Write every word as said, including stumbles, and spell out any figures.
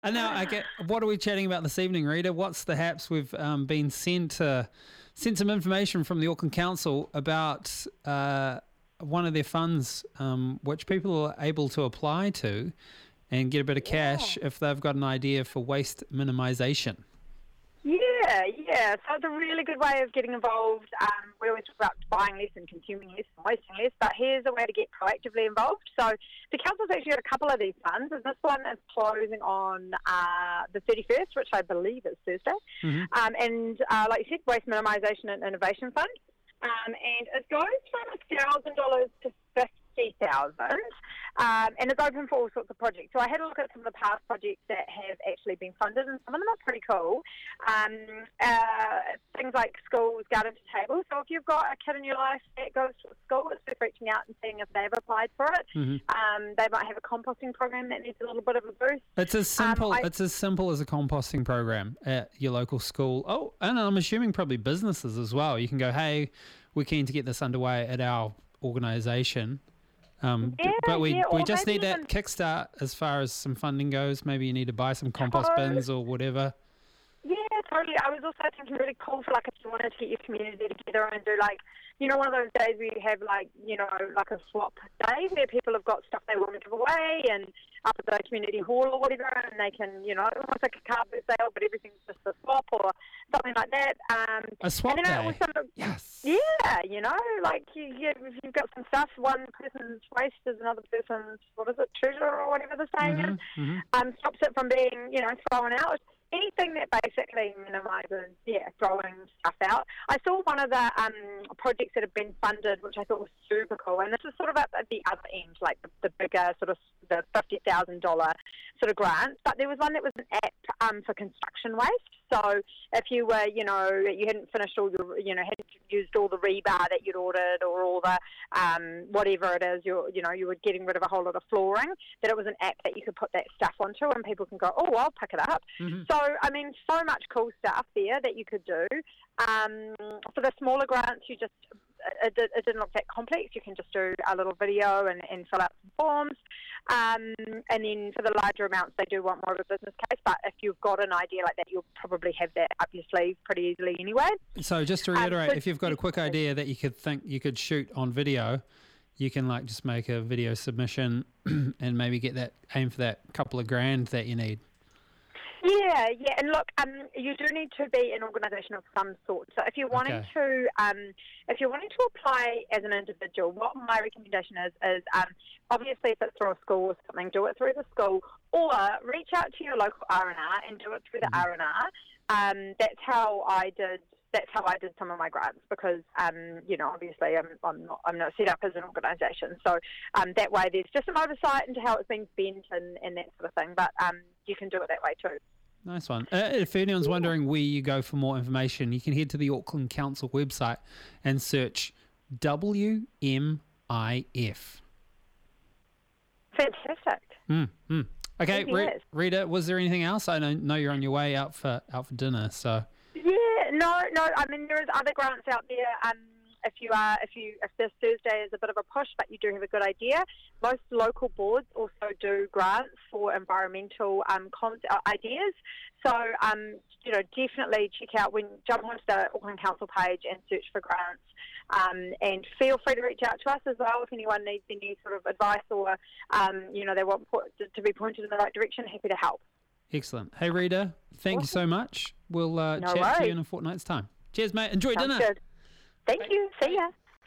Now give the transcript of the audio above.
And now, I get, what are we chatting about this evening, Rita? What's the haps? We've um, been sent uh, sent some information from the Auckland Council about uh, one of their funds, um, which people are able to apply to and get a bit of cash Yeah. if they've got an idea for waste minimisation. Yeah, yeah. So it's a really good way of getting involved. Um, we always talk about buying less and consuming less and wasting less, but here's a way to get proactively involved. So the council's actually got a couple of these funds, and this one is closing on uh, the thirty-first, which I believe is Thursday. Mm-hmm. Um, and uh, like you said, Waste Minimisation and Innovation Fund. Um, and it goes from one thousand dollars to fifty thousand dollars, um, and it's open for all sorts of projects. So I had a look at some of the past projects that have actually been funded, and some of them are pretty cool. Um, uh, things like schools, garden to table. So if you've got a kid in your life that goes to school, it's worth reaching out and seeing if they've applied for it. Mm-hmm. Um, they might have a composting program that needs a little bit of a boost. It's as simple. Um, I- it's as simple as a composting program at your local school. Oh, and I'm assuming probably businesses as well. You can go, hey, we're keen to get this underway at our organisation. Um, Yeah, but we, yeah, we or just maybe need that even- kickstart as far as some funding goes. Maybe you need to buy some compost Oh. bins or whatever. Yeah, totally. I was also thinking really cool for like if you wanted to get your community together and do like, you know, one of those days where you have like, you know, like a swap day where people have got stuff they want to give away and up at the community hall or whatever, and they can, you know, almost like a carpet sale, but everything's just a swap or something like that. Um, A swap and then I day. also, Yes. yeah, you know, like you, you, if you've got some stuff, one person's waste is another person's, what is it, treasure or whatever the saying is, Mhm, mhm. um, stops it from being, you know, thrown out. Anything that basically minimises, yeah, throwing stuff out. I saw one of the um, projects that have been funded, which I thought was super cool, and this is sort of at, at the other end, like the, the bigger sort of the fifty thousand dollars sort of grant, but there was one that was an app um, for construction waste. So if you were, you know, you hadn't finished all your, you know, hadn't used all the rebar that you'd ordered or all the um, whatever it is, you you know, you were getting rid of a whole lot of flooring, that it was an app that you could put that stuff onto and people can go, oh, I'll pick it up. Mhm. So, I mean, so much cool stuff there that you could do. Um, for the smaller grants, you just, it, it, it didn't look that complex. You can just do a little video and, and fill out some forms. Um, and then for the larger amounts, they do want more of a business case. But if you've got an idea like that, you'll probably have that up your sleeve pretty easily anyway. So just to Um, reiterate, so if you've got a quick idea that you could think you could shoot on video, you can like just make a video submission and maybe get that, aim for that couple of grand that you need. Yeah, yeah, and look, um, you do need to be an organisation of some sort. So if you're wanting Okay. to, um, if you're wanting to apply as an individual, what my recommendation is is um, obviously if it's through a school or something, do it through the school, or reach out to your local R and R and do it through the Mhm. R and R. Um, that's how I did. That's how I did some of my grants because, um, you know, obviously I'm, I'm not I'm not set up as an organisation. So um, that way there's just some oversight into how it's being spent and, and that sort of thing. But um, you can do it that way too. Nice one. Uh, if anyone's Yeah. wondering where you go for more information, you can head to the Auckland Council website and search W M I F. Fantastic. Mm, mm. Okay, Maybe Re- it is. Rita, was there anything else? I know, know you're on your way out for out for dinner, so Yeah, no, no. I mean, there is other grants out there. Um, if you are, if you, if this Thursday is a bit of a push, but you do have a good idea, most local boards also do grants for environmental um, con- uh, ideas. So, um, you know, definitely check out when jump onto the Auckland Council page and search for grants. Um, and feel free to reach out to us as well if anyone needs any sort of advice or, um, you know, they want po- to, to be pointed in the right direction. Happy to help. excellent. Hey, Rita, thank you so much. We'll uh, No chat to you worries. in a fortnight's time. Cheers, mate. Enjoy Sounds dinner. good. Thank you. See ya.